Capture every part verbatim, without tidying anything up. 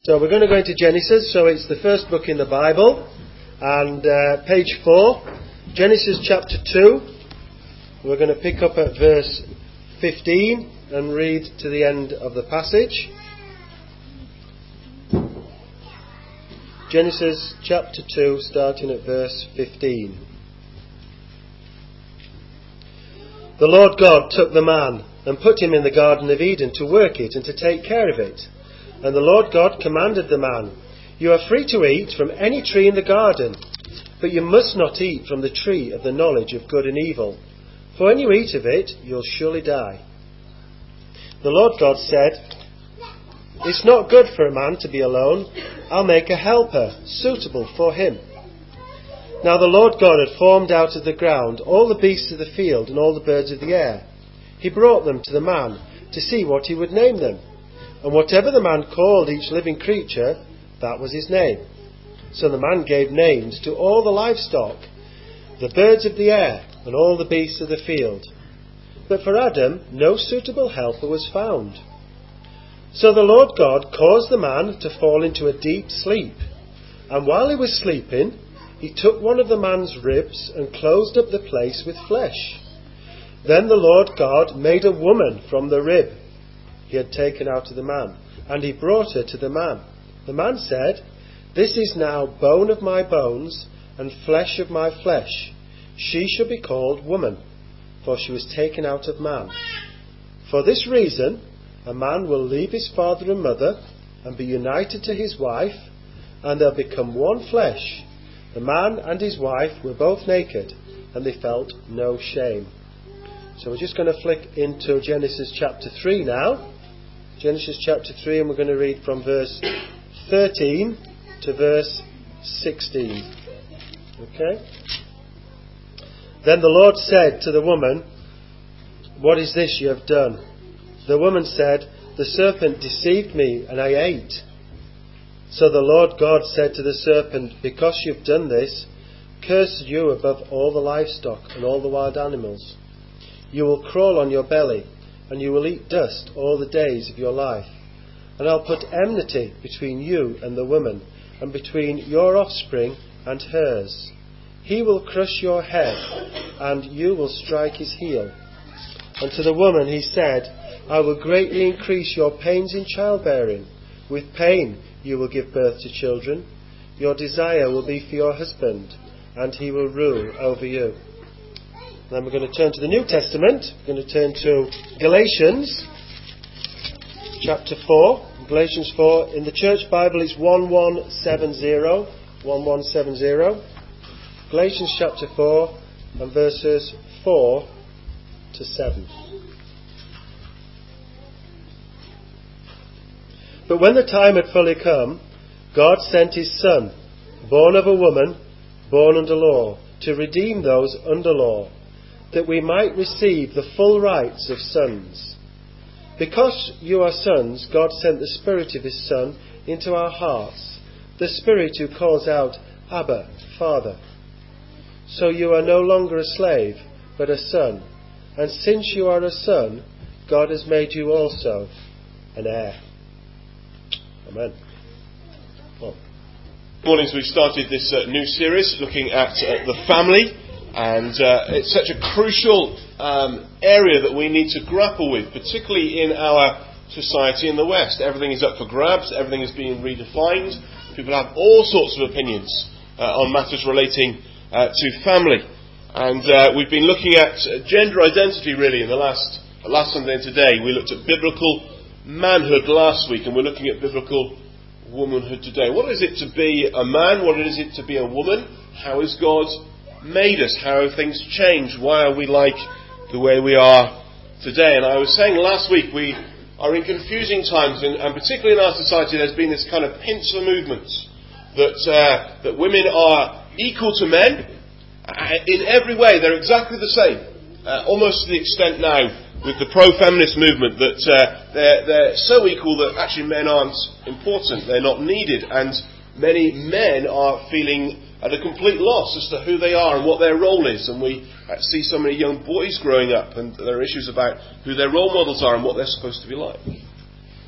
So we're going to go into Genesis, so it's the first book in the Bible, and uh, page four, Genesis chapter two. We're going to pick up at verse fifteen and read to the end of the passage. Genesis chapter two, starting at verse fifteen. The Lord God took the man and put him in the Garden of Eden to work it and to take care of it. And the Lord God commanded the man, "You are free to eat from any tree in the garden, but you must not eat from the tree of the knowledge of good and evil, for when you eat of it, you'll surely die." The Lord God said, "It's not good for a man to be alone. I'll make a helper suitable for him." Now the Lord God had formed out of the ground all the beasts of the field and all the birds of the air. He brought them to the man to see what he would name them. And whatever the man called each living creature, that was his name. So the man gave names to all the livestock, the birds of the air, and all the beasts of the field. But for Adam no suitable helper was found. So the Lord God caused the man to fall into a deep sleep. And while he was sleeping, he took one of the man's ribs and closed up the place with flesh. Then the Lord God made a woman from the rib he had taken out of the man, and he brought her to the man. The man said, "This is now bone of my bones and flesh of my flesh. She shall be called woman, for she was taken out of man. For this reason, a man will leave his father and mother and be united to his wife, and they'll become one flesh. The man and his wife were both naked, and they felt no shame." So we're just going to flick into Genesis chapter three now. Genesis chapter three, and we're going to read from verse thirteen to verse sixteen. Okay? Then the Lord said to the woman, "What is this you have done?" The woman said, "The serpent deceived me, and I ate." So the Lord God said to the serpent, "Because you've done this, cursed you above all the livestock and all the wild animals. You will crawl on your belly, and you will eat dust all the days of your life. And I'll put enmity between you and the woman, and between your offspring and hers. He will crush your head, and you will strike his heel." And to the woman he said, "I will greatly increase your pains in childbearing. With pain you will give birth to children. Your desire will be for your husband, and he will rule over you." Then we're going to turn to the New Testament. We're going to turn to Galatians chapter four. Galatians four. In the Church Bible it's one one seven zero. one one seven zero. Galatians chapter four and verses four to seven. "But when the time had fully come, God sent his Son, born of a woman, born under law, to redeem those under law, that we might receive the full rights of sons. Because you are sons, God sent the Spirit of his Son into our hearts, the Spirit who calls out, 'Abba, Father.' So you are no longer a slave, but a son. And since you are a son, God has made you also an heir." Amen. Well. Mornings we've started this uh, new series looking at uh, the family. And uh, it's such a crucial um, area that we need to grapple with, particularly in our society in the West. Everything is up for grabs, everything is being redefined. People have all sorts of opinions uh, on matters relating uh, to family. And uh, we've been looking at gender identity really in the last, last Sunday and today. We looked at biblical manhood last week, and we're looking at biblical womanhood today. What is it to be a man? What is it to be a woman? How is God made us? How have things changed? Why are we like the way we are today? And I was saying last week we are in confusing times, and, and particularly in our society there's been this kind of pincer movement that uh, that women are equal to men uh, in every way. They're exactly the same, uh, almost to the extent now with the pro-feminist movement that uh, they're, they're so equal that actually men aren't important, they're not needed, and many men are feeling at a complete loss as to who they are and what their role is. And we see so many young boys growing up, and there are issues about who their role models are and what they're supposed to be like.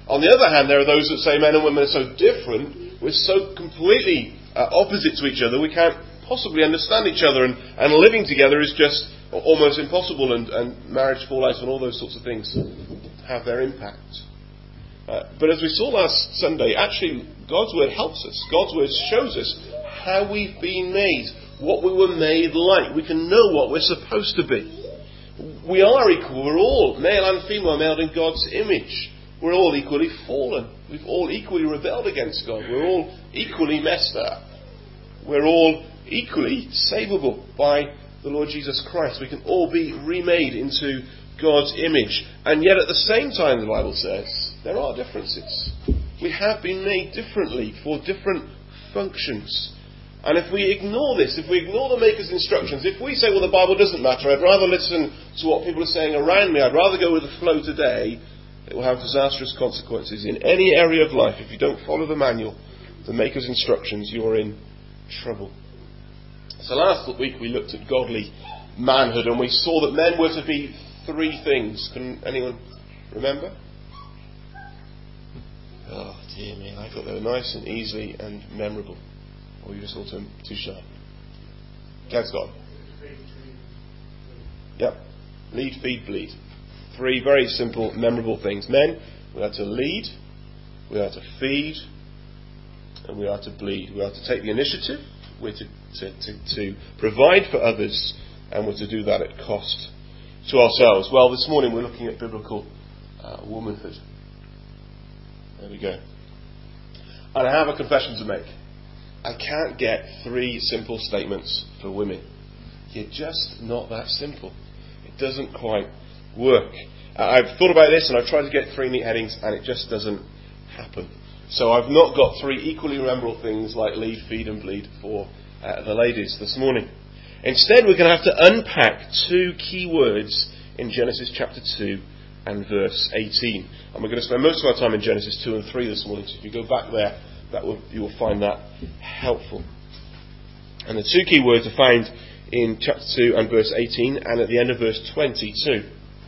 On the other hand, there are those that say men and women are so different, we're so completely uh, opposite to each other, we can't possibly understand each other, and, and living together is just almost impossible, and, and marriage fallouts and all those sorts of things have their impact. Uh, but as we saw last Sunday, actually God's Word helps us. God's Word shows us how we've been made, what we were made like. We can know what we're supposed to be. We are equal. We're all, male and female, made in God's image. We're all equally fallen. We've all equally rebelled against God. We're all equally messed up. We're all equally savable by the Lord Jesus Christ. We can all be remade into God's image. And yet at the same time, the Bible says, there are differences. We have been made differently for different functions. And if we ignore this, if we ignore the Maker's instructions, if we say, well, the Bible doesn't matter, I'd rather listen to what people are saying around me, I'd rather go with the flow today, it will have disastrous consequences in any area of life. If you don't follow the manual, the Maker's instructions, you're in trouble. So last week we looked at godly manhood, and we saw that men were to be three things. Can anyone remember? Oh dear me, I thought they were nice and easy and memorable. Or you just all too, too shy? Gav's got them. Yep. Lead, feed, bleed. Three very simple, memorable things. Men, we are to lead, we are to feed, and we are to bleed. We are to take the initiative, we're to, to, to, to provide for others, and we're to do that at cost to ourselves. Well, this morning we're looking at biblical uh, womanhood. There we go. And I have a confession to make. I can't get three simple statements for women. You're just not that simple. It doesn't quite work. Uh, I've thought about this and I've tried to get three neat headings and it just doesn't happen. So I've not got three equally memorable things like lead, feed and bleed for uh, the ladies this morning. Instead, we're going to have to unpack two key words in Genesis chapter two and verse eighteen. And we're going to spend most of our time in Genesis two and three this morning. So if you go back there, that will, you will find that helpful. And the two key words are found in chapter two and verse eighteen and at the end of verse twenty-two.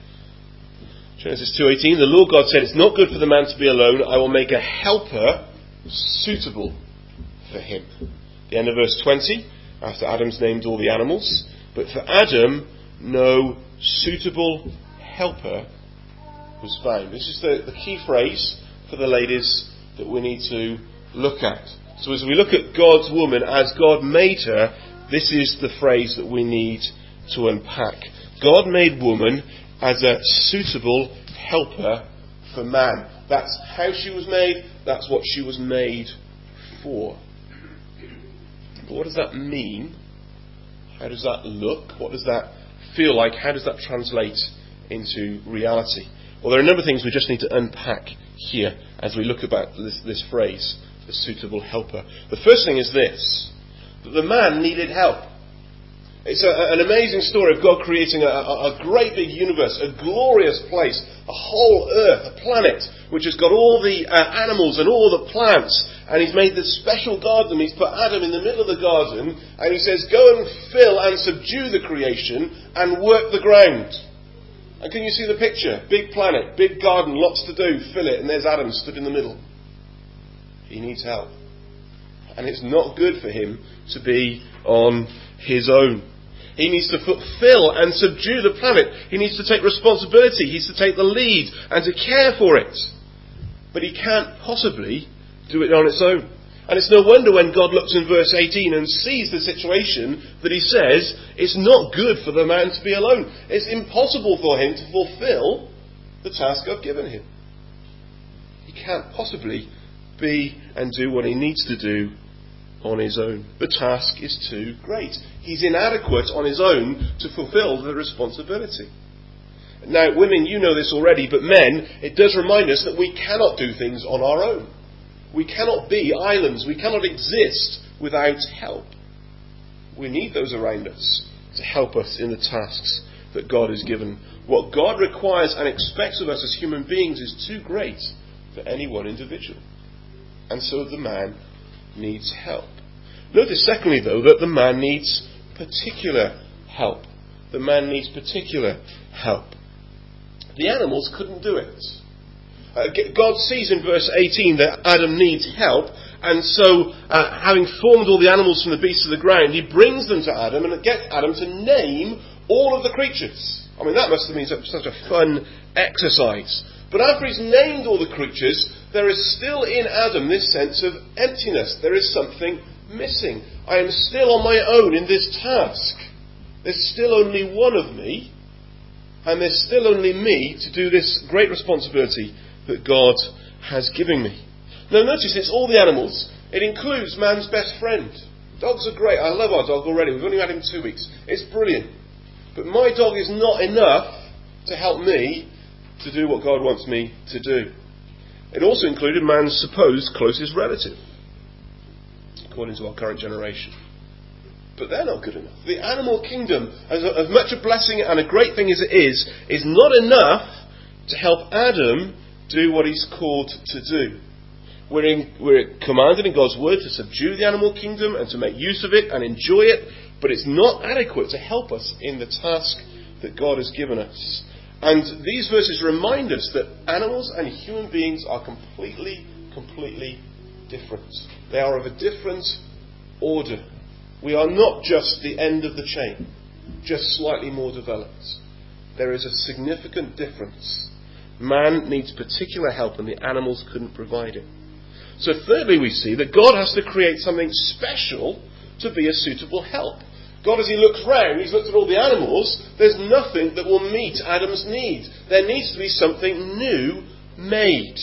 Genesis two eighteen, the Lord God said, it's not good for the man to be alone. I will make a helper suitable for him. The end of verse twenty, after Adam's named all the animals. But for Adam, no suitable helper was found. This is the, the key phrase for the ladies that we need to look at. So as we look at God's woman as God made her, this is the phrase that we need to unpack. God made woman as a suitable helper for man. That's how she was made. That's what she was made for. But what does that mean? How does that look? What does that feel like? How does that translate into reality? Well, there are a number of things we just need to unpack here as we look about this, this phrase, the suitable helper. The first thing is this, that the man needed help. It's a, an amazing story of God creating a, a, a great big universe, a glorious place, a whole earth, a planet, which has got all the uh, animals and all the plants, and he's made this special garden. He's put Adam in the middle of the garden, and he says, go and fill and subdue the creation and work the ground. And can you see the picture? Big planet, big garden, lots to do, fill it, and there's Adam stood in the middle. He needs help. And it's not good for him to be on his own. He needs to fulfill and subdue the planet. He needs to take responsibility. He needs to take the lead and to care for it. But he can't possibly do it on its own. And it's no wonder when God looks in verse eighteen and sees the situation that he says, it's not good for the man to be alone. It's impossible for him to fulfill the task I've given him. He can't possibly be and do what he needs to do on his own. The task is too great. He's inadequate on his own to fulfill the responsibility. Now, women, you know this already, but men, it does remind us that we cannot do things on our own. We cannot be islands. We cannot exist without help. We need those around us to help us in the tasks that God has given. What God requires and expects of us as human beings is too great for any one individual. And so the man needs help. Notice, secondly, though, that the man needs particular help. The man needs particular help. The animals couldn't do it. Uh, God sees in verse eighteen that Adam needs help, and so, uh, having formed all the animals from the beasts of the ground, he brings them to Adam and gets Adam to name all of the creatures. I mean, that must have been such a fun exercise. But after he's named all the creatures, there is still in Adam this sense of emptiness. There is something missing. I am still on my own in this task. There's still only one of me, and there's still only me to do this great responsibility that God has given me. Now notice it's all the animals. It includes man's best friend. Dogs are great. I love our dog already. We've only had him two weeks. It's brilliant. But my dog is not enough to help me to do what God wants me to do. It also included man's supposed closest relative, according to our current generation. But they're not good enough. The animal kingdom, as, a, as much a blessing and a great thing as it is, is not enough to help Adam do what he's called to do. We're, in, we're commanded in God's word to subdue the animal kingdom and to make use of it and enjoy it, but it's not adequate to help us in the task that God has given us. And these verses remind us that animals and human beings are completely, completely different. They are of a different order. We are not just the end of the chain, just slightly more developed. There is a significant difference. Man needs particular help and the animals couldn't provide it. So thirdly, we see that God has to create something special to be a suitable help. God, as he looks round, he's looked at all the animals, there's nothing that will meet Adam's need. There needs to be something new made.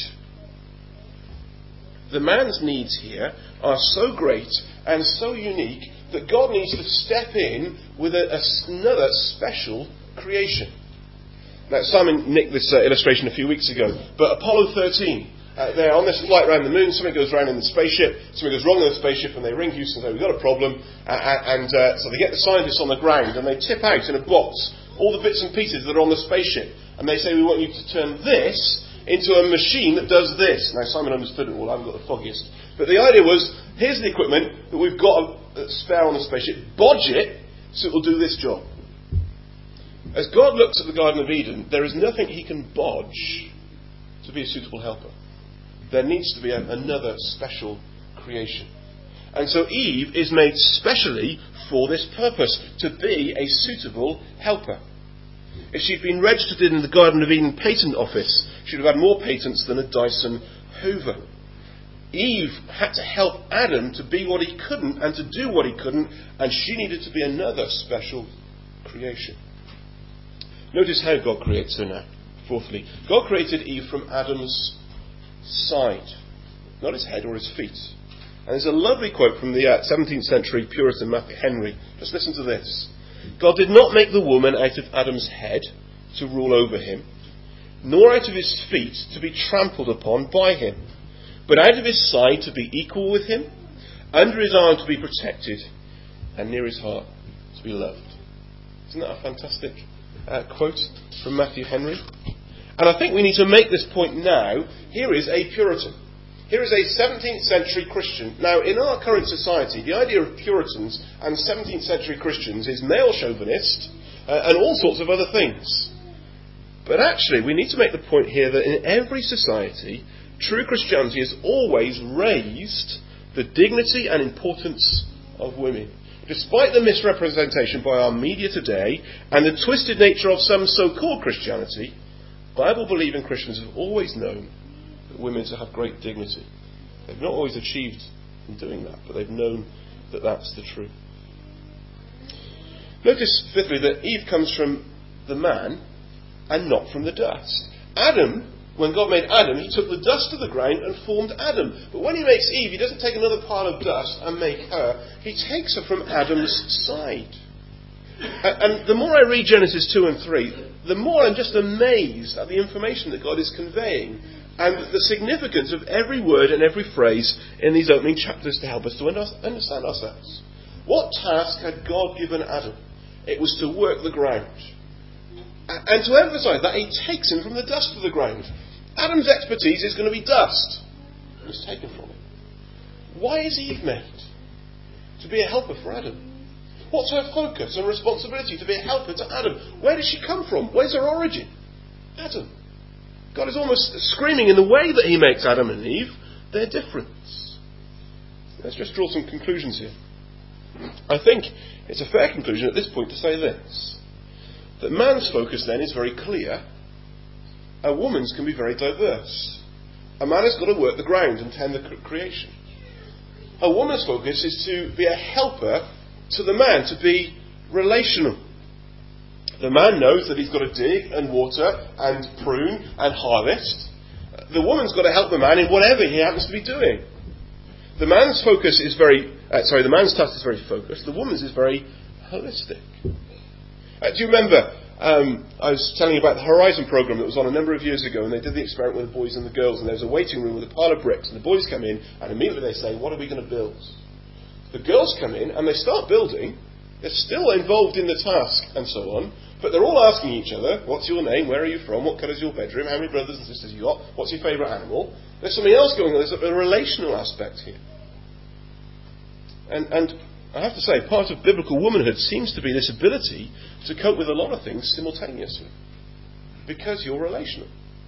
The man's needs here are so great and so unique that God needs to step in with a, a, another special creation. Now, Simon nicked this uh, illustration a few weeks ago, but Apollo thirteen, uh, they're on this flight around the moon, something goes wrong in the spaceship, something goes wrong in the spaceship, and they ring Houston and say, we've got a problem, uh, and uh, so they get the scientists on the ground, and they tip out in a box all the bits and pieces that are on the spaceship, and they say, we want you to turn this into a machine that does this. Now, Simon understood it all, I haven't got the foggiest, but the idea was, here's the equipment that we've got a, a spare on the spaceship, bodge it, so it will do this job. As God looks at the Garden of Eden, there is nothing he can bodge to be a suitable helper. There needs to be a, another special creation. And so Eve is made specially for this purpose, to be a suitable helper. If she'd been registered in the Garden of Eden patent office, she'd have had more patents than a Dyson Hoover. Eve had to help Adam to be what he couldn't and to do what he couldn't, and she needed to be another special creation. Notice how God creates her now. Fourthly, God created Eve from Adam's side, not his head or his feet. And there's a lovely quote from the uh, seventeenth century Puritan Matthew Henry. Just listen to this. God did not make the woman out of Adam's head to rule over him, nor out of his feet to be trampled upon by him, but out of his side to be equal with him, under his arm to be protected, and near his heart to be loved. Isn't that a fantastic Uh, quote from Matthew Henry? And I think we need to make this point now. Here is a Puritan. Here is a seventeenth century Christian. Now, in our current society, the idea of Puritans and seventeenth century Christians is male chauvinist uh, and all sorts of other things. But actually, we need to make the point here that in every society, true Christianity has always raised the dignity and importance of women. Despite the misrepresentation by our media today and the twisted nature of some so-called Christianity, Bible-believing Christians have always known that women have great dignity. They've not always achieved in doing that, but they've known that that's the truth. Notice, fifthly, that Eve comes from the man and not from the dust. Adam, when God made Adam, he took the dust of the ground and formed Adam. But when he makes Eve, he doesn't take another pile of dust and make her. He takes her from Adam's side. And the more I read Genesis two and three, the more I'm just amazed at the information that God is conveying and the significance of every word and every phrase in these opening chapters to help us to understand ourselves. What task had God given Adam? It was to work the ground. And to emphasize that, he takes him from the dust of the ground. Adam's expertise is going to be dust. It's taken from him. Why is Eve made? To be a helper for Adam. What's her focus and responsibility? To be a helper to Adam. Where does she come from? Where's her origin? Adam. God is almost screaming in the way that he makes Adam and Eve, they're different. Let's just draw some conclusions here. I think it's a fair conclusion at this point to say this, that man's focus then is very clear. A woman's can be very diverse. A man has got to work the ground and tend the creation. A woman's focus is to be a helper to the man, to be relational. The man knows that he's got to dig and water and prune and harvest. The woman's got to help the man in whatever he happens to be doing. The man's focus is very, uh, sorry, the man's task is very focused. The woman's is very holistic. Uh, do you remember, um, I was telling you about the Horizon program that was on a number of years ago, and they did the experiment with the boys and the girls, and there was a waiting room with a pile of bricks, and the boys come in, and immediately they say, what are we going to build? The girls come in, and they start building. They're still involved in the task, and so on, but they're all asking each other, what's your name, where are you from, what colour is your bedroom, how many brothers and sisters you got, what's your favourite animal? There's something else going on. There's a, a relational aspect here. And, and I have to say, part of biblical womanhood seems to be this ability to cope with a lot of things simultaneously, because you're relational.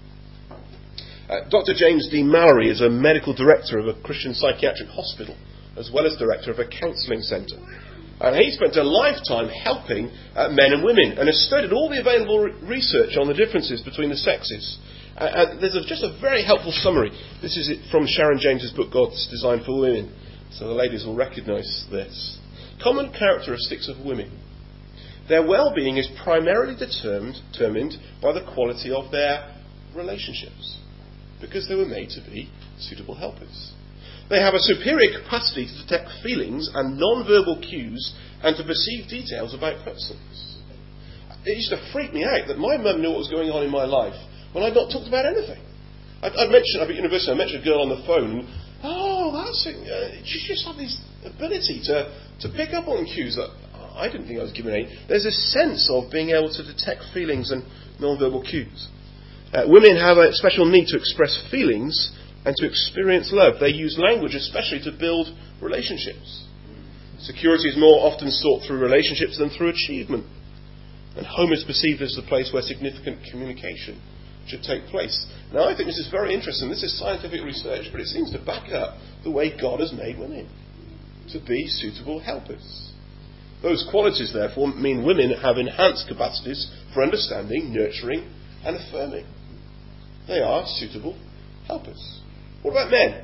Uh, Doctor James D. Mallory is a medical director of a Christian psychiatric hospital, as well as director of a counselling centre. And he spent a lifetime helping uh, men and women, and has studied all the available re- research on the differences between the sexes. Uh, and there's a, just a very helpful summary. This is it from Sharon James's book, God's Design for Women. So the ladies will recognise this. Common characteristics of women. Their well-being is primarily determined, determined by the quality of their relationships, because they were made to be suitable helpers. They have a superior capacity to detect feelings and non-verbal cues and to perceive details about persons. It used to freak me out that my mum knew what was going on in my life when I'd not talked about anything. I'd, I'd mentioned, I'd be at university, I mentioned a girl on the phone, and, oh, that's it. Uh, she just had this ability to, to pick up on cues that I didn't think I was given any. There's a sense of being able to detect feelings and non-verbal cues. Uh, women have a special need to express feelings and to experience love. They use language especially to build relationships. Security is more often sought through relationships than through achievement. And home is perceived as the place where significant communication should take place. Now, I think this is very interesting. This is scientific research, but it seems to back up the way God has made women to be suitable helpers. Those qualities, therefore, mean women have enhanced capacities for understanding, nurturing, and affirming. They are suitable helpers. What about men?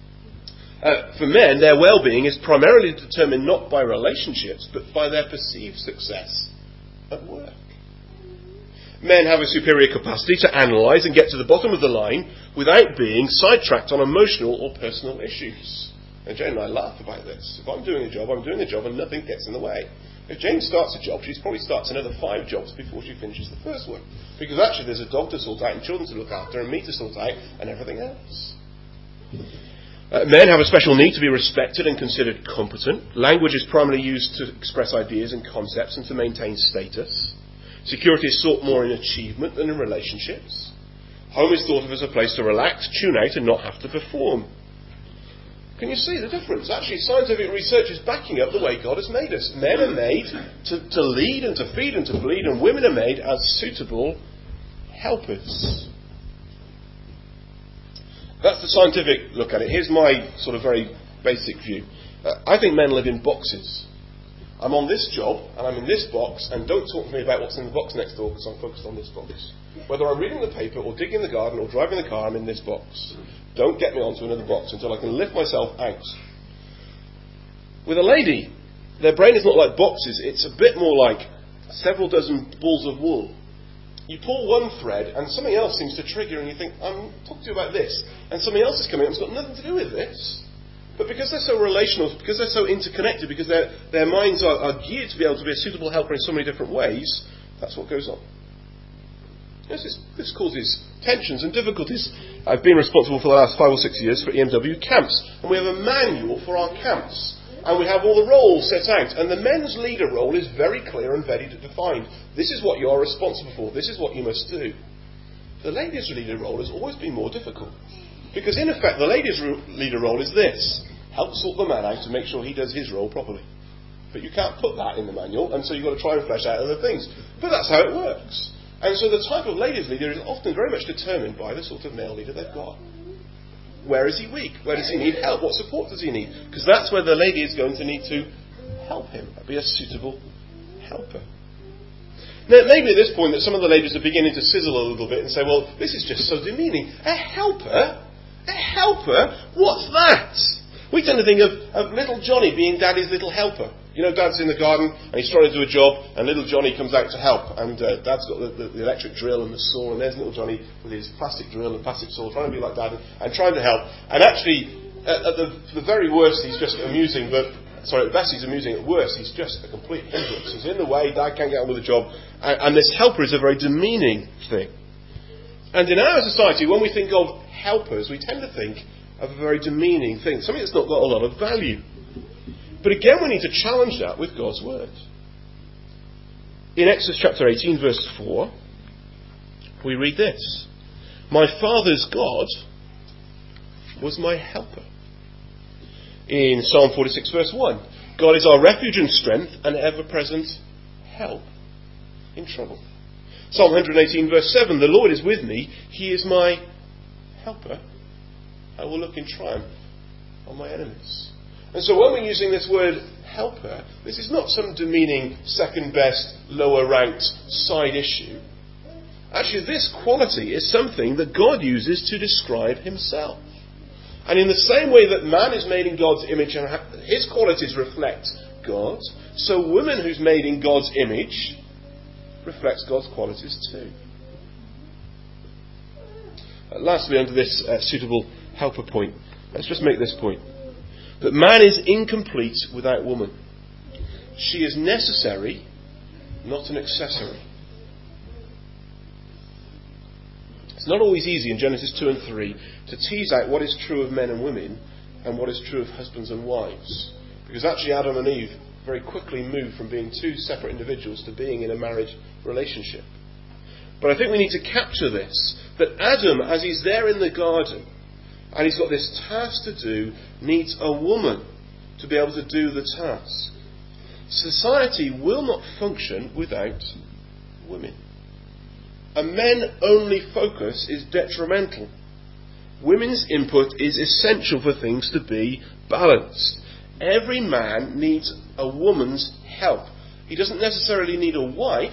Uh, for men, their well-being is primarily determined not by relationships, but by their perceived success at work. Men have a superior capacity to analyse and get to the bottom of the line without being sidetracked on emotional or personal issues. And Jane and I laugh about this. If I'm doing a job, I'm doing a job and nothing gets in the way. If Jane starts a job, she probably starts another five jobs before she finishes the first one. Because actually there's a dog to sort out and children to look after and me to sort out and everything else. Uh, men have a special need to be respected and considered competent. Language is primarily used to express ideas and concepts and to maintain status. Security is sought more in achievement than in relationships. Home is thought of as a place to relax, tune out and not have to perform. Can you see the difference? Actually, scientific research is backing up the way God has made us. Men are made to, to lead and to feed and to bleed, and women are made as suitable helpers. That's the scientific look at it. Here's my sort of very basic view. Uh, I think men live in boxes. I'm on this job, and I'm in this box, and don't talk to me about what's in the box next door, because I'm focused on this box. Whether I'm reading the paper, or digging the garden, or driving the car, I'm in this box. Don't get me onto another box until I can lift myself out. With a lady, their brain is not like boxes, it's a bit more like several dozen balls of wool. You pull one thread, and something else seems to trigger, and you think, I'm talking to you about this, and something else is coming up, it's got nothing to do with this. But because they're so relational, because they're so interconnected, because their their minds are, are geared to be able to be a suitable helper in so many different ways, that's what goes on. Yes, this, this causes tensions and difficulties. I've been responsible for the last five or six years for E M W camps, and we have a manual for our camps, and we have all the roles set out, and the men's leader role is very clear and very defined. This is what you are responsible for. This is what you must do. The ladies' leader role has always been more difficult. Because in effect, the ladies' leader role is this. Help sort the man out to make sure he does his role properly. But you can't put that in the manual, and so you've got to try and flesh out other things. But that's how it works. And so the type of ladies leader is often very much determined by the sort of male leader they've got. Where is he weak? Where does he need help? What support does he need? Because that's where the lady is going to need to help him, be a suitable helper. Now, it may be at this point that some of the ladies are beginning to sizzle a little bit and say, well, this is just so demeaning. A helper? A helper? What's that? We tend to think of, of little Johnny being Daddy's little helper. You know, Dad's in the garden and he's trying to do a job and little Johnny comes out to help. And uh, Dad's got the, the, the electric drill and the saw, and there's little Johnny with his plastic drill and plastic saw trying to be like Dad and, and trying to help. And actually, at, at the, the very worst, he's just amusing, but Sorry, at best he's amusing, at worst he's just a complete hindrance. He's in the way, Dad can't get on with the job, and, and this helper is a very demeaning thing. And in our society, when we think of helpers, we tend to think of a very demeaning thing, something that's not got a lot of value. But again, we need to challenge that with God's word. In Exodus chapter eighteen, verse four, we read this: "My father's God was my helper." In Psalm forty-six, verse one, "God is our refuge and strength, and ever-present help in trouble." Psalm one eighteen, verse seven, "The Lord is with me, He is my helper. I will look in triumph on my enemies." And so when we're using this word helper, this is not some demeaning, second-best, lower-ranked side issue. Actually, this quality is something that God uses to describe Himself. And in the same way that man is made in God's image and his qualities reflect God, so woman who's made in God's image reflects God's qualities too. Uh, lastly, under this uh, suitable helper point, let's just make this point: that man is incomplete without woman. She is necessary, not an accessory. It's not always easy in Genesis two and three to tease out what is true of men and women and what is true of husbands and wives. Because actually Adam and Eve very quickly moved from being two separate individuals to being in a marriage relationship. But I think we need to capture this, that Adam, as he's there in the garden, and he's got this task to do, needs a woman to be able to do the task. Society will not function without women. A men-only focus is detrimental. Women's input is essential for things to be balanced. Every man needs a woman's help. He doesn't necessarily need a wife,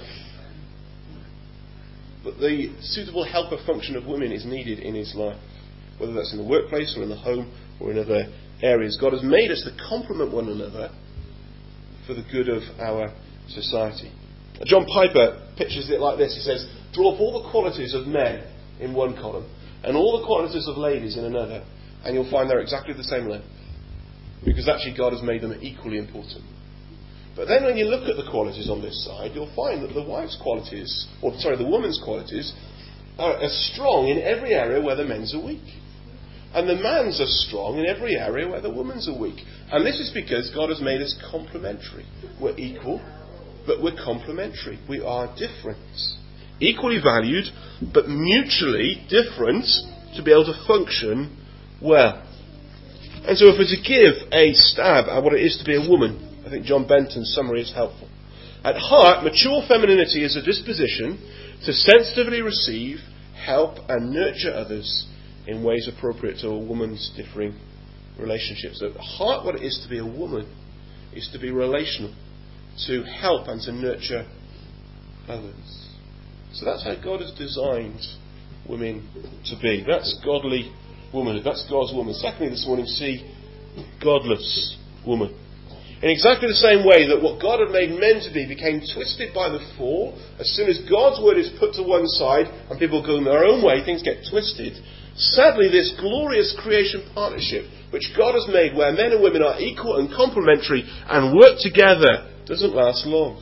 but the suitable helper function of women is needed in his life, whether that's in the workplace or in the home or in other areas. God has made us to complement one another for the good of our society. John Piper pictures it like this. He says, "Draw up all the qualities of men in one column and all the qualities of ladies in another, and you'll find they're exactly the same length. Because actually God has made them equally important." But then when you look at the qualities on this side, you'll find that the wife's qualities, or sorry, the woman's qualities, are as strong in every area where the men's are weak. And the man's are strong in every area where the woman's are weak. And this is because God has made us complementary. We're equal, but we're complementary. We are different. Equally valued, but mutually different to be able to function well. And so if we're to give a stab at what it is to be a woman, I think John Benton's summary is helpful. At heart, mature femininity is a disposition to sensitively receive, help and nurture others in ways appropriate to a woman's differing relationships. At heart, what it is to be a woman is to be relational, to help and to nurture others. So that's how God has designed women to be. That's godly womanhood. That's God's woman. Secondly, this morning, see godless woman. In exactly the same way that what God had made men to be became twisted by the fall, as soon as God's word is put to one side and people go their own way, things get twisted. Sadly, this glorious creation partnership which God has made, where men and women are equal and complementary and work together, doesn't last long.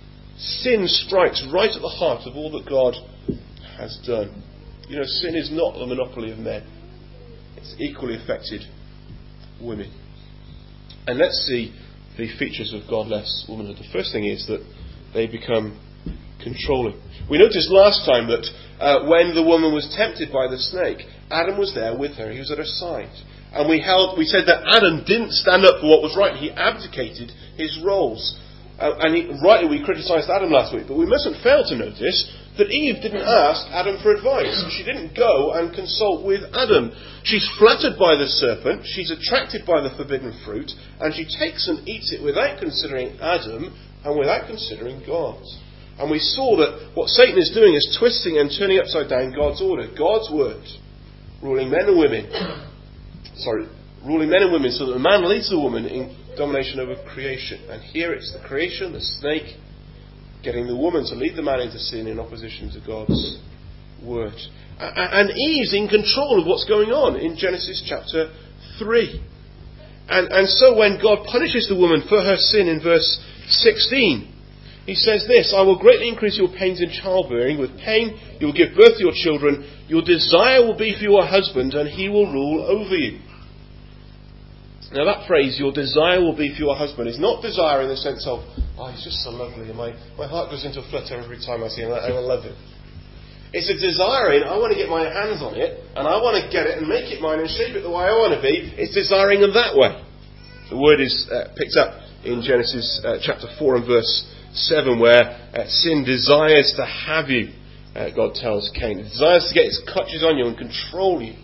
Sin strikes right at the heart of all that God has done. You know, sin is not the monopoly of men. It's equally affected women. And let's see the features of godless womanhood. The first thing is that they become controlling. We noticed last time that uh, when the woman was tempted by the snake, Adam was there with her. He was at her side. And we held, we said that Adam didn't stand up for what was right. He abdicated his roles. Uh, and he, rightly we criticised Adam last week, but we mustn't fail to notice that Eve didn't ask Adam for advice. She didn't go and consult with Adam. She's flattered by the serpent, she's attracted by the forbidden fruit, and she takes and eats it without considering Adam and without considering God. And we saw that what Satan is doing is twisting and turning upside down God's order, God's word, ruling men and women. Sorry, ruling men and women so that the man leads the woman in domination over creation. And here it's the creation, the snake, getting the woman to lead the man into sin in opposition to God's word. And Eve's in control of what's going on in Genesis chapter three. And, and so when God punishes the woman for her sin in verse sixteen, he says this, I will greatly increase your pains in childbearing. With pain you will give birth to your children. Your desire will be for your husband, and he will rule over you. Now that phrase, your desire will be for your husband, is not desire in the sense of, oh, he's just so lovely, and my, my heart goes into a flutter every time I see him, and I love him. It's a desiring, I want to get my hands on it, and I want to get it and make it mine and shape it the way I want to be. It's desiring in that way. The word is uh, picked up in Genesis uh, chapter four and verse seven, where uh, sin desires to have you, uh, God tells Cain. It desires to get its clutches on you and control you.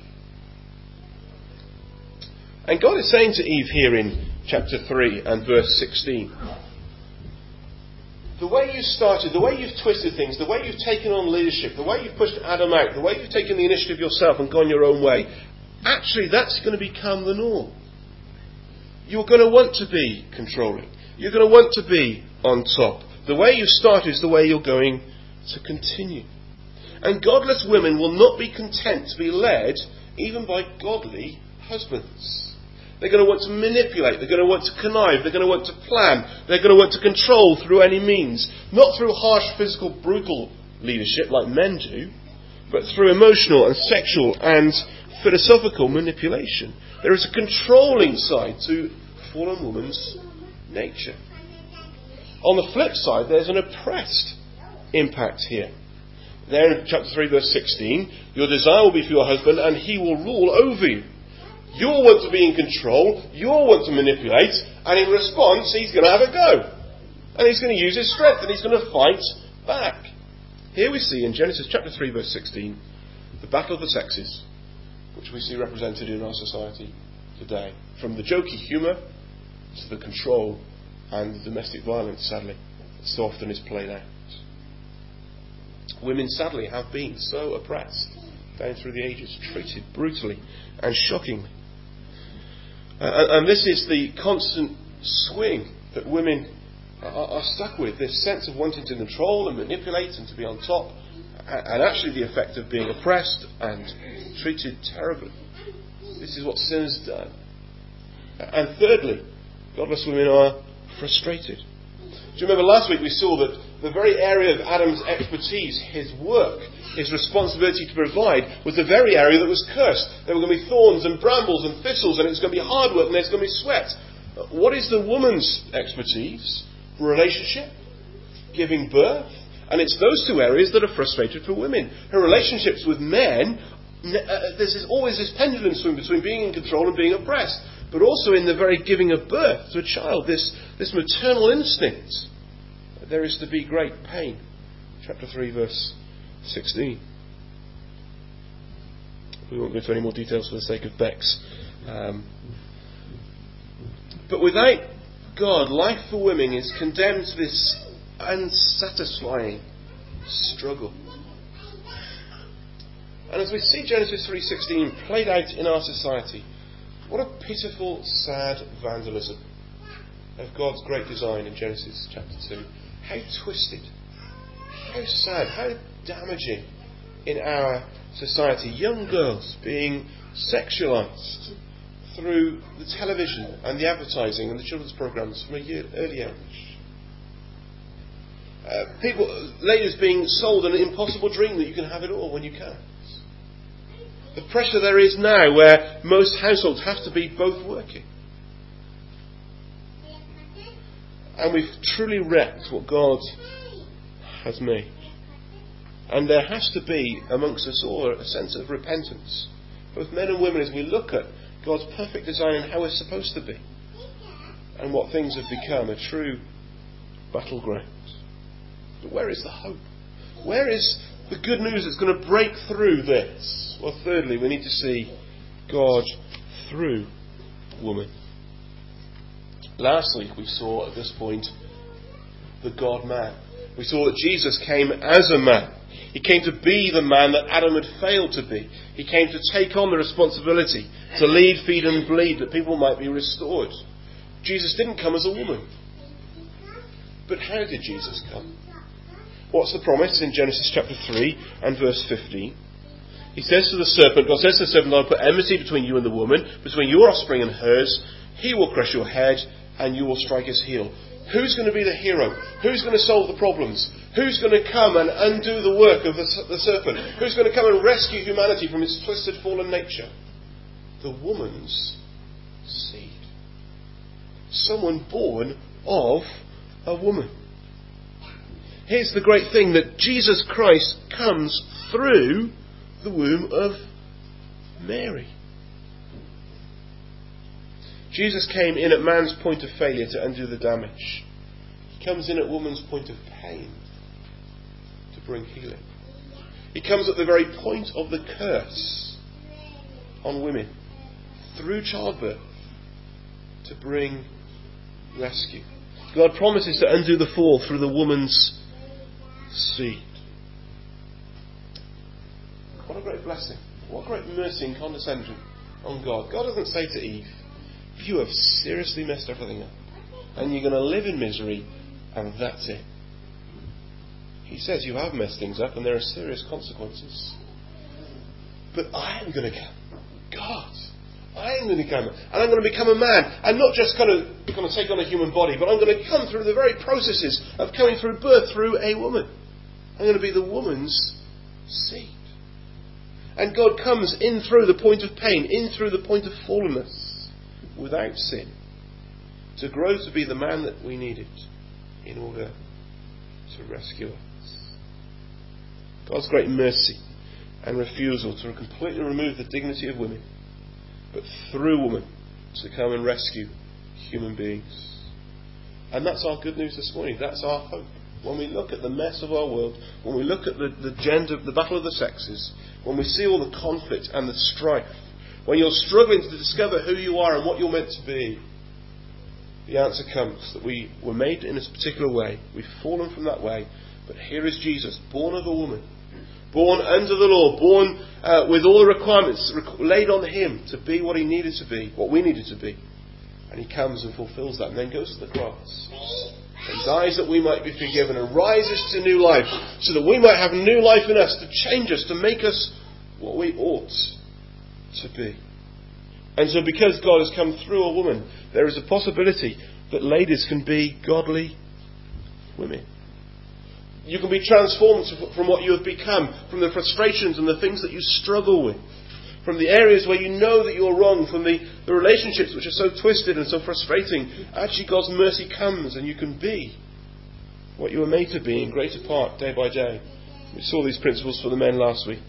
And God is saying to Eve here in chapter three and verse sixteen, the way you started, the way you've twisted things, the way you've taken on leadership, the way you've pushed Adam out, the way you've taken the initiative yourself and gone your own way, actually that's going to become the norm. You're going to want to be controlling. You're going to want to be on top. The way you started is the way you're going to continue. And godless women will not be content to be led even by godly husbands. They're going to want to manipulate. They're going to want to connive. They're going to want to plan. They're going to want to control through any means. Not through harsh, physical, brutal leadership like men do, but through emotional and sexual and philosophical manipulation. There is a controlling side to fallen woman's nature. On the flip side, there's an oppressed impact here. There in chapter three, verse sixteen, your desire will be for your husband, and he will rule over you. You'll want to be in control, you'll want to manipulate, and in response he's going to have a go. And he's going to use his strength, and he's going to fight back. Here we see in Genesis chapter three verse sixteen, the battle of the sexes, which we see represented in our society today. From the jokey humour to the control and the domestic violence, sadly, that so often is played out. Women, sadly, have been so oppressed down through the ages, treated brutally and shockingly. Uh, and this is the constant swing that women are, are stuck with, this sense of wanting to control and manipulate and to be on top, and actually the effect of being oppressed and treated terribly. This is what sin has done. And thirdly, godless women are frustrated. Do you remember last week we saw that the very area of Adam's expertise, his work, his responsibility to provide, was the very area that was cursed. There were going to be thorns and brambles and thistles, and it was going to be hard work, and there's going to be sweat. What is the woman's expertise? Relationship, giving birth, and it's those two areas that are frustrated for women. Her relationships with men, uh, there's always this pendulum swing between being in control and being oppressed, but also in the very giving of birth to a child, this, this maternal instinct. There is to be great pain. Chapter three, verse sixteen. We won't go into any more details for the sake of Bex. Um, but without God, life for women is condemned to this unsatisfying struggle. And as we see Genesis three sixteen played out in our society, what a pitiful, sad vandalism of God's great design in Genesis chapter two. How twisted, how sad, how damaging in our society. Young girls being sexualised through the television and the advertising and the children's programmes from a year, early age. Uh, people, ladies being sold an impossible dream that you can have it all when you can't. The pressure there is now where most households have to be both working. And we've truly wrecked what God has made. And there has to be amongst us all a sense of repentance, both men and women, as we look at God's perfect design and how we're supposed to be, and what things have become a true battleground. But where is the hope? Where is the good news that's going to break through this? Well, thirdly, we need to see God through woman. Last week we saw at this point the God-man. We saw that Jesus came as a man. He came to be the man that Adam had failed to be. He came to take on the responsibility to lead, feed and bleed that people might be restored. Jesus didn't come as a woman. But how did Jesus come? What's the promise in Genesis chapter three and verse fifteen? He says to the serpent, God says to the serpent, I'll put enmity between you and the woman, between your offspring and hers. He will crush your head and you will strike his heel. Who's going to be the hero? Who's going to solve the problems? Who's going to come and undo the work of the, the serpent? Who's going to come and rescue humanity from its twisted, fallen nature? The woman's seed. Someone born of a woman. Here's the great thing, that Jesus Christ comes through the womb of Mary. Jesus came in at man's point of failure to undo the damage. He comes in at woman's point of pain to bring healing. He comes at the very point of the curse on women through childbirth to bring rescue. God promises to undo the fall through the woman's seed. What a great blessing. What great mercy and condescension on God. God doesn't say to Eve, you have seriously messed everything up and you're going to live in misery and that's it. He says you have messed things up and there are serious consequences. But I am going to come. God. I am going to come and I'm going to become a man and not just kind of going to take on a human body, but I'm going to come through the very processes of coming through birth through a woman. I'm going to be the woman's seed. And God comes in through the point of pain, in through the point of fallenness, without sin, to grow to be the man that we needed in order to rescue us. God's great mercy and refusal to completely remove the dignity of women, but through woman to come and rescue human beings. And that's our good news this morning. That's our hope. When we look at the mess of our world, when we look at the, the gender, the battle of the sexes, when we see all the conflict and the strife, when you're struggling to discover who you are and what you're meant to be, the answer comes that we were made in a particular way. We've fallen from that way. But here is Jesus, born of a woman, born under the law, born uh, with all the requirements laid on him to be what he needed to be, what we needed to be. And he comes and fulfills that and then goes to the cross and dies that we might be forgiven and rises to new life so that we might have new life in us to change us, to make us what we ought to be. And so because God has come through a woman, there is a possibility that ladies can be godly women. You can be transformed from what you have become, from the frustrations and the things that you struggle with, from the areas where you know that you're wrong, from the, the relationships which are so twisted and so frustrating. Actually, God's mercy comes and you can be what you were made to be in greater part, day by day. We saw these principles for the men last week.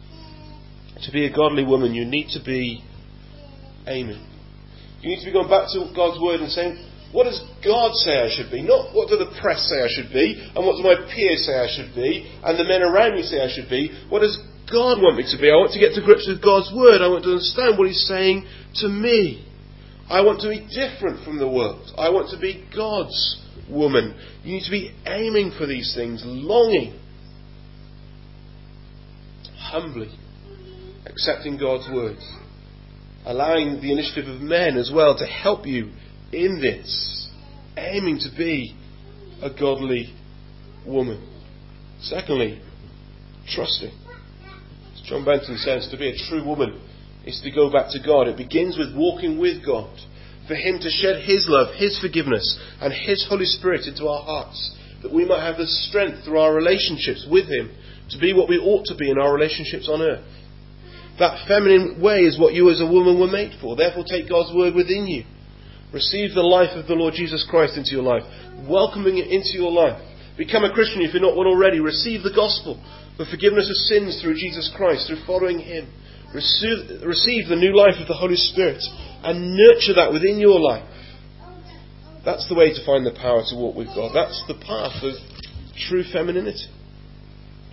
To be a godly woman, you need to be aiming. You need to be going back to God's word and saying, what does God say I should be? Not what do the press say I should be, and what do my peers say I should be, and the men around me say I should be. What does God want me to be? I want to get to grips with God's word. I want to understand what he's saying to me. I want to be different from the world. I want to be God's woman. You need to be aiming for these things, longing, humbly accepting God's words, allowing the initiative of men as well to help you in this, aiming to be a godly woman. Secondly, trusting. As John Benton says, to be a true woman is to go back to God. It begins with walking with God, for him to shed his love, his forgiveness and his Holy Spirit into our hearts, that we might have the strength through our relationships with him to be what we ought to be in our relationships on earth. That feminine way is what you as a woman were made for. Therefore take God's word within you. Receive the life of the Lord Jesus Christ into your life, welcoming it into your life. Become a Christian if you're not one already. Receive the gospel, the forgiveness of sins through Jesus Christ, through following him. Receive, receive the new life of the Holy Spirit and nurture that within your life. That's the way to find the power to walk with God. That's the path of true femininity.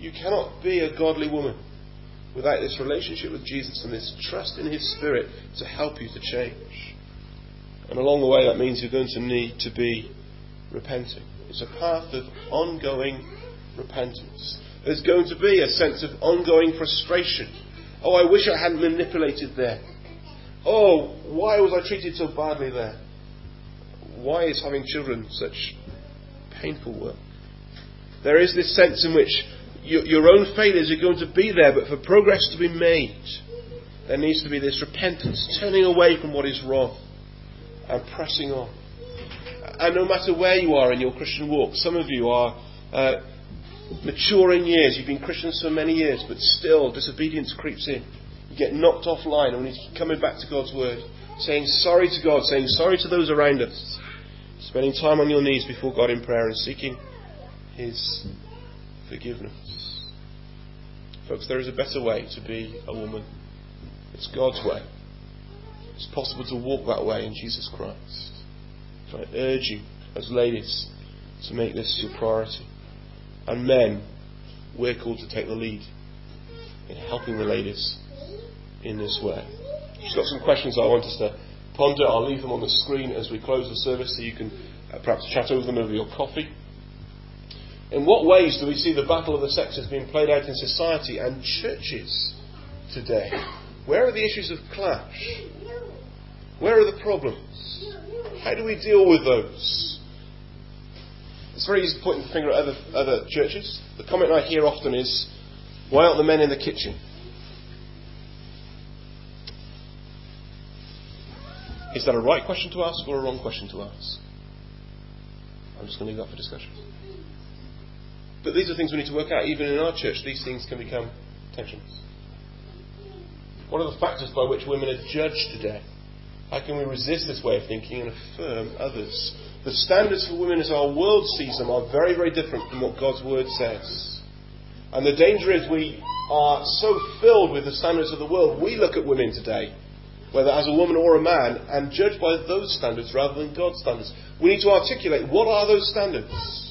You cannot be a godly woman without this relationship with Jesus and this trust in His Spirit to help you to change. And along the way, that means you're going to need to be repenting. It's a path of ongoing repentance. There's going to be a sense of ongoing frustration. Oh, I wish I hadn't manipulated there. Oh, why was I treated so badly there? Why is having children such painful work? There is this sense in which your, your own failures are going to be there, but for progress to be made, there needs to be this repentance, turning away from what is wrong and pressing on. And no matter where you are in your Christian walk, some of you are uh, mature in years, you've been Christians for many years, but still disobedience creeps in. You get knocked offline, and we need to keep coming back to God's Word, saying sorry to God, saying sorry to those around us, spending time on your knees before God in prayer and seeking His forgiveness. Folks, there is a better way to be a woman. It's God's way. It's possible to walk that way in Jesus Christ. So I urge you, as ladies, to make this your priority. And men, we're called to take the lead in helping the ladies in this way. She's got some questions I want us to ponder. I'll leave them on the screen as we close the service so you can uh, perhaps chat over them over your coffee. In what ways do we see the battle of the sexes being played out in society and churches today? Where are the issues of clash? Where are the problems? How do we deal with those? It's very easy pointing the finger at other, other churches. The comment I hear often is, why aren't the men in the kitchen? Is that a right question to ask or a wrong question to ask? I'm just going to leave that for discussion. But these are things we need to work out. Even in our church, these things can become tensions. What are the factors by which women are judged today? How can we resist this way of thinking and affirm others? The standards for women as our world sees them are very, very different from what God's Word says. And the danger is we are so filled with the standards of the world, we look at women today, whether as a woman or a man, and judge by those standards rather than God's standards. We need to articulate, what are those standards?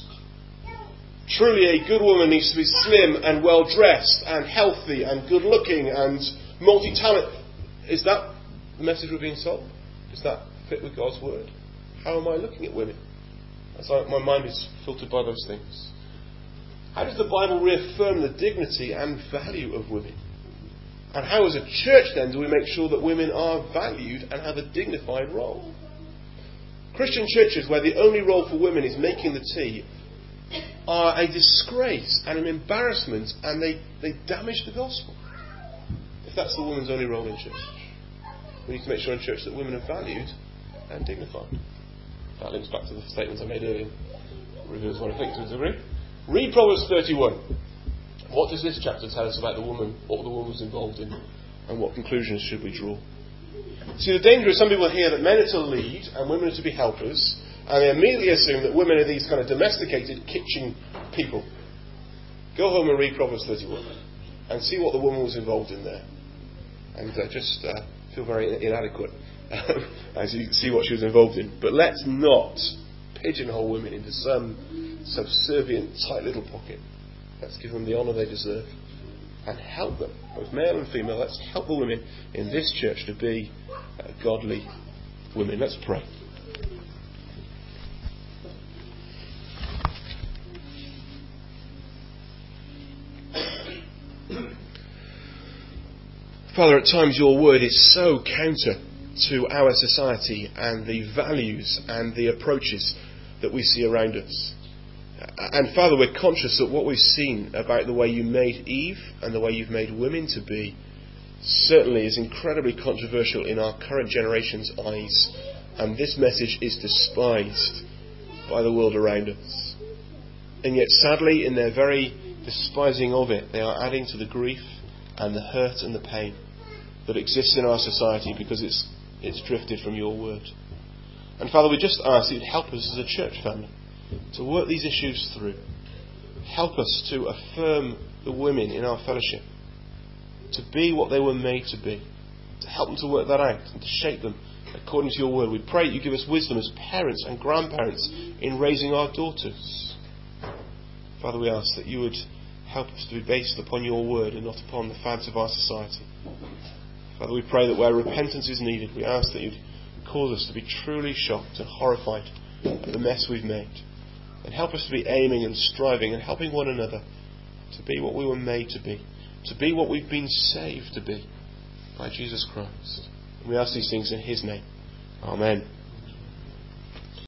Truly a good woman needs to be slim and well dressed and healthy and good looking and multi-talent. Is that the message we're being sold? Does that fit with God's Word? How am I looking at women? As I, my mind is filtered by those things. How does the Bible reaffirm the dignity and value of women? And how as a church then do we make sure that women are valued and have a dignified role? Christian churches where the only role for women is making the tea are a disgrace and an embarrassment, and they, they damage the gospel. If that's the woman's only role in church. We need to make sure in church that women are valued and dignified. That links back to the statements I made earlier. Reveals what I think to a degree. Read Proverbs thirty-one. What does this chapter tell us about the woman, what the woman was involved in, and what conclusions should we draw? See, the danger is some people hear that men are to lead and women are to be helpers, and they immediately assume that women are these kind of domesticated kitchen people. Go home and read Proverbs thirty-one and see what the woman was involved in there. And uh, just uh, feel very inadequate as you see what she was involved in. But let's not pigeonhole women into some subservient, tight little pocket. Let's give them the honour they deserve and help them, both male and female. Let's help the women in this church to be uh, godly women. Let's pray. Father, at times your word is so counter to our society and the values and the approaches that we see around us. And Father, we're conscious that what we've seen about the way you made Eve and the way you've made women to be certainly is incredibly controversial in our current generation's eyes. And this message is despised by the world around us. And yet sadly, in their very despising of it, they are adding to the grief and the hurt and the pain that exists in our society because it's it's drifted from your word. And Father, we just ask that you'd help us as a church family to work these issues through. Help us to affirm the women in our fellowship, to be what they were made to be, to help them to work that out and to shape them according to your word. We pray that you give us wisdom as parents and grandparents in raising our daughters. Father, we ask that you would Help us to be based upon your word and not upon the fads of our society. Father, we pray that where repentance is needed, we ask that you'd cause us to be truly shocked and horrified at the mess we've made. And help us to be aiming and striving and helping one another to be what we were made to be. To be what we've been saved to be by Jesus Christ. And we ask these things in his name. Amen.